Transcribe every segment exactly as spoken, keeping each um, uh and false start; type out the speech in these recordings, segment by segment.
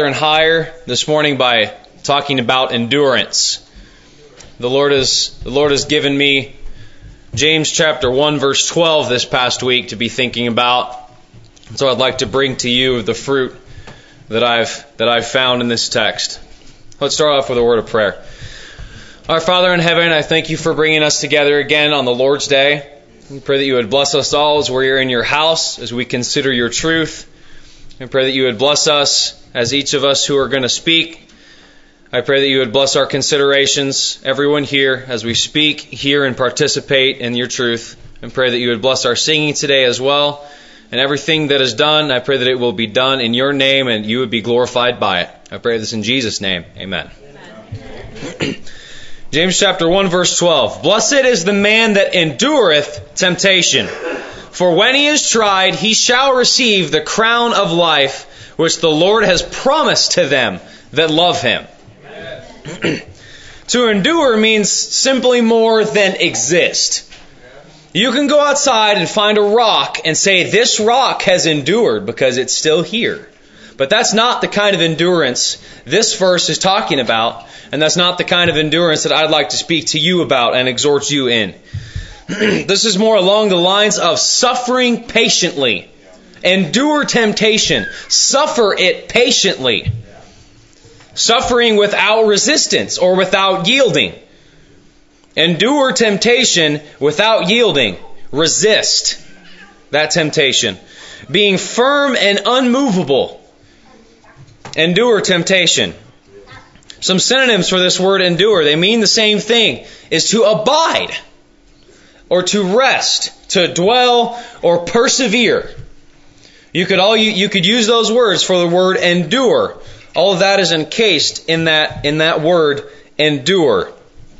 and higher this morning by talking about endurance. The Lord has, the Lord has given me James chapter one verse twelve this past week to be thinking about. So I'd like to bring to you the fruit that I've that I've found in this text. Let's start off with a word of prayer. Our Father in heaven, I thank you for bringing us together again on the Lord's Day. I pray that you would bless us all as we're in your house, as we consider your truth. I pray that you would bless us as each of us who are going to speak. I pray that you would bless our considerations, everyone here, as we speak, hear, and participate in your truth. And pray that you would bless our singing today as well. And everything that is done, I pray that it will be done in your name and you would be glorified by it. I pray this in Jesus' name. Amen. Amen. James chapter one verse twelve. Blessed is the man that endureth temptation. For when he is tried, he shall receive the crown of life, which the Lord has promised to them that love him. To endure means simply more than exist. You can go outside and find a rock and say, this rock has endured because it's still here. But that's not the kind of endurance this verse is talking about, and that's not the kind of endurance that I'd like to speak to you about and exhort you in. This is more along the lines of suffering patiently. Endure temptation. Suffer it patiently. Suffering without resistance or without yielding. Endure temptation without yielding. Resist that temptation. Being firm and unmovable. Endure temptation. Some synonyms for this word endure, they mean the same thing, is to abide, or to rest, to dwell, or persevere. You could all you, you could use those words for the word endure. All of that is encased in that in that word endure.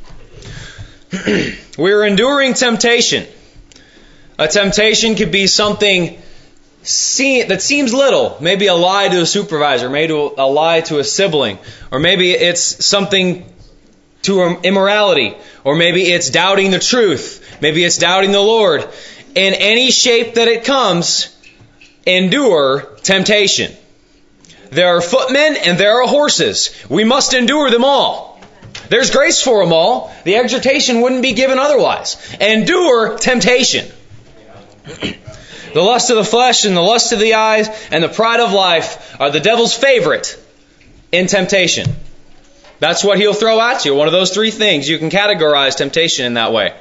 We're enduring temptation. A temptation could be something See, that seems little. Maybe a lie to a supervisor, maybe a lie to a sibling, or maybe it's something to immorality, or maybe it's doubting the truth, maybe it's doubting the Lord. In any shape that it comes, endure temptation. There are footmen and there are horses. We must endure them all. There's grace for them all. The exhortation wouldn't be given otherwise. Endure temptation. The lust of the flesh and the lust of the eyes and the pride of life are the devil's favorite in temptation. That's what he'll throw at you. One of those three things. You can categorize temptation in that way.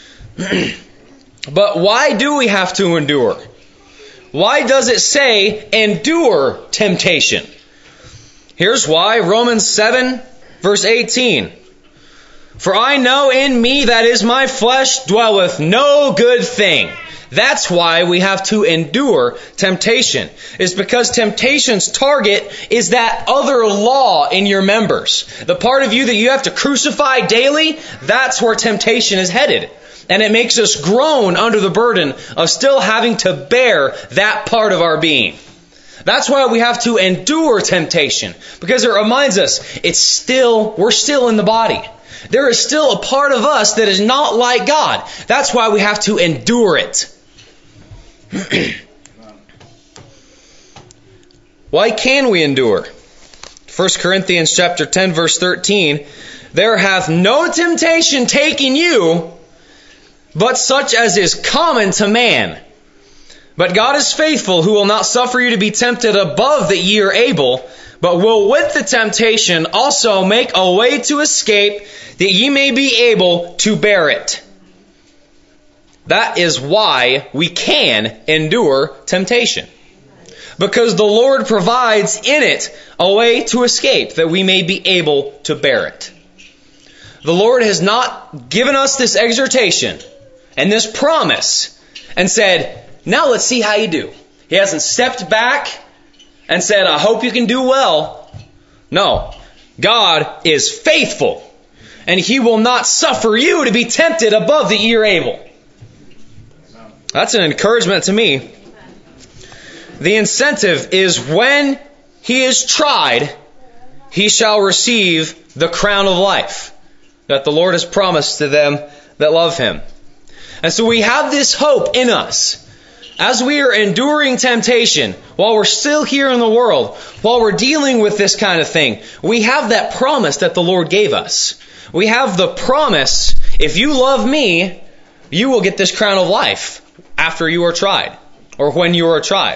But why do we have to endure? Why does it say endure temptation? Here's why. Romans seven verse eighteen. For I know in me, that is my flesh, dwelleth no good thing. That's why we have to endure temptation. It's because temptation's target is that other law in your members. The part of you that you have to crucify daily, that's where temptation is headed. And it makes us groan under the burden of still having to bear that part of our being. That's why we have to endure temptation. Because it reminds us, it's still, we're still in the body. There is still a part of us that is not like God. That's why we have to endure it. Why can we endure? First Corinthians chapter ten verse thirteen. There hath no temptation taken you, but such as is common to man. But God is faithful, who will not suffer you to be tempted above that ye are able, but will with the temptation also make a way to escape, that ye may be able to bear it. That is why we can endure temptation. Because the Lord provides in it a way to escape, that we may be able to bear it. The Lord has not given us this exhortation and this promise and said, now let's see how you do. He hasn't stepped back and said, I hope you can do well. No. God is faithful, and He will not suffer you to be tempted above that ye are able. That's an encouragement to me. The incentive is when he is tried, he shall receive the crown of life that the Lord has promised to them that love Him. And so we have this hope in us as we are enduring temptation, while we're still here in the world, while we're dealing with this kind of thing, we have that promise that the Lord gave us. We have the promise, if you love me, you will get this crown of life after you are tried, or when you are tried.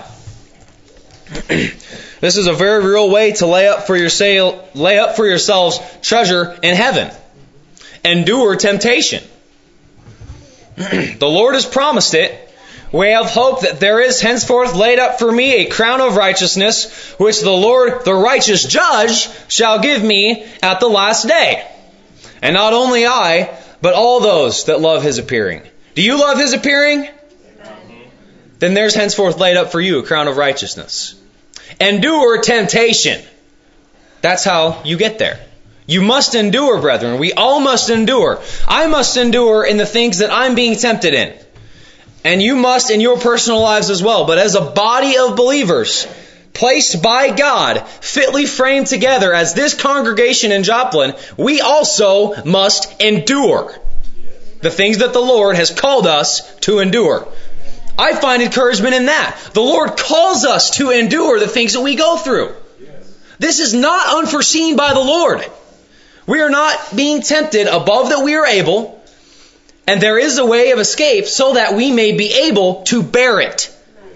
This is a very real way to lay up for your sale, lay up for yourselves treasure in heaven. Endure temptation. The Lord has promised it. We have hope that there is henceforth laid up for me a crown of righteousness, which the Lord, the righteous judge, shall give me at the last day. And not only I, but all those that love His appearing. Do you love His appearing? Then there's henceforth laid up for you a crown of righteousness. Endure temptation. That's how you get there. You must endure, brethren. We all must endure. I must endure in the things that I'm being tempted in. And you must in your personal lives as well. But as a body of believers, placed by God, fitly framed together as this congregation in Joplin, we also must endure the things that the Lord has called us to endure. I find encouragement in that. The Lord calls us to endure the things that we go through. This is not unforeseen by the Lord. We are not being tempted above that we are able, and there is a way of escape so that we may be able to bear it.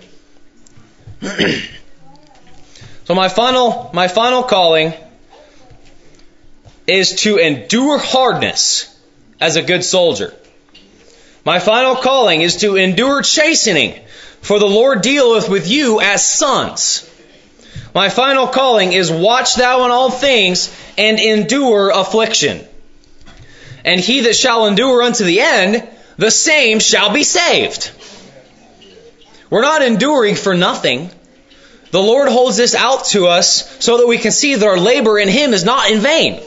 So my final, my final calling is to endure hardness as a good soldier. My final calling is to endure chastening, for the Lord dealeth with you as sons. My final calling is watch thou in all things and endure affliction. And he that shall endure unto the end, the same shall be saved. We're not enduring for nothing. The Lord holds this out to us so that we can see that our labor in Him is not in vain.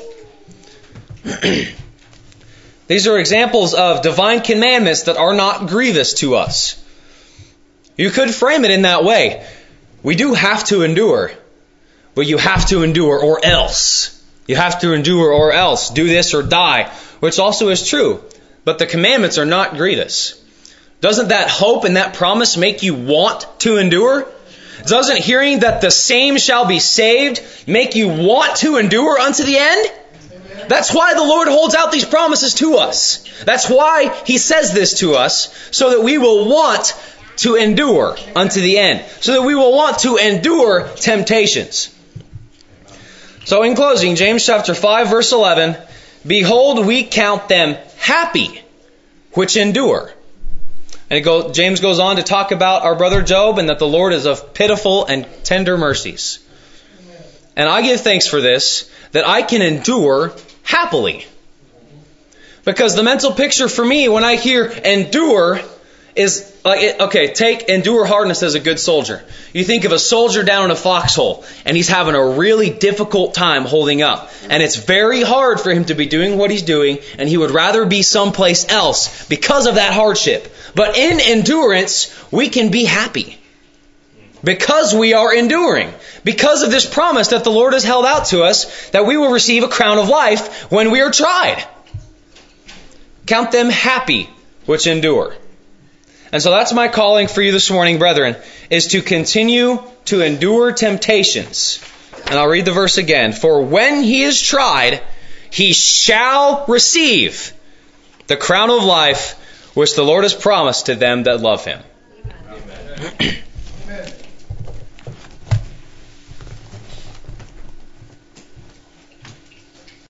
These are examples of divine commandments that are not grievous to us. You could frame it in that way. We do have to endure, but you have to endure or else. You have to endure or else. Do this or die, which also is true. But the commandments are not grievous. Doesn't that hope and that promise make you want to endure? Doesn't hearing that the same shall be saved make you want to endure unto the end? That's why the Lord holds out these promises to us. That's why He says this to us, so that we will want to endure unto the end. So that we will want to endure temptations. So in closing, James chapter five verse eleven, behold, we count them happy which endure. And it go, James goes on to talk about our brother Job and that the Lord is of pitiful and tender mercies. And I give thanks for this, that I can endure happily. Because the mental picture for me when I hear endure is like, okay, take endure hardness as a good soldier. You think of a soldier down in a foxhole and he's having a really difficult time holding up. And it's very hard for him to be doing what he's doing, and he would rather be someplace else because of that hardship. But in endurance, we can be happy. Because we are enduring. Because of this promise that the Lord has held out to us, that we will receive a crown of life when we are tried. Count them happy which endure. And so that's my calling for you this morning, brethren, is to continue to endure temptations. And I'll read the verse again. For when he is tried, he shall receive the crown of life which the Lord has promised to them that love Him. Amen.